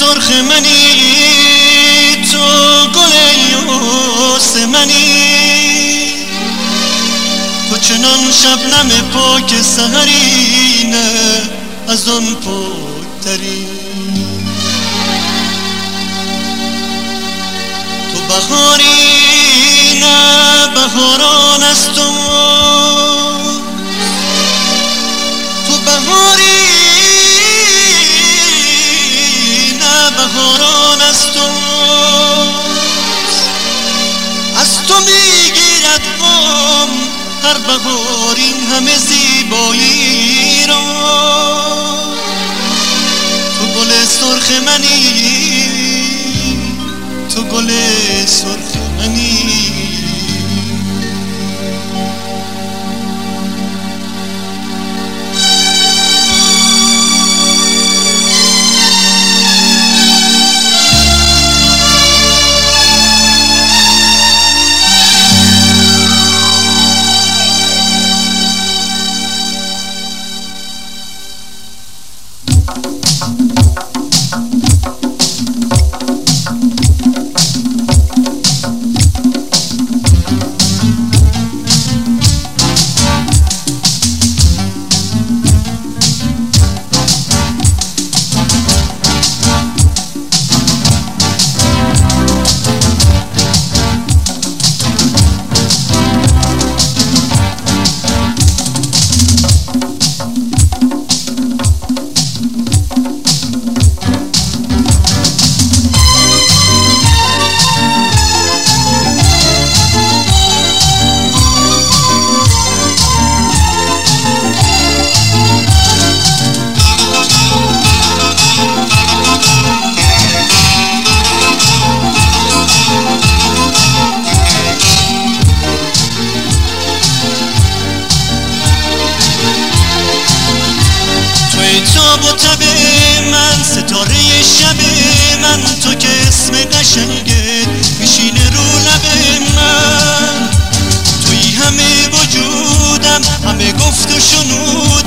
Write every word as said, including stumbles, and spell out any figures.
سرخ منی، تو گل یاسمنی، تو چنان شبنم پاک سحری، نه از آن پاکتری. تو بهاری نه بهاران از تو، تو بهاری نه بهاران از تو، از تو میگیرد غم هر بهار این همه زیبایی را. تو گل سرخ منی، تو گل سرخ منی. تاب و تب من، ستاره شب من، تو که اسم قشنگت میشینه رو لب من. توی همه وجودم، همه گفت و شنود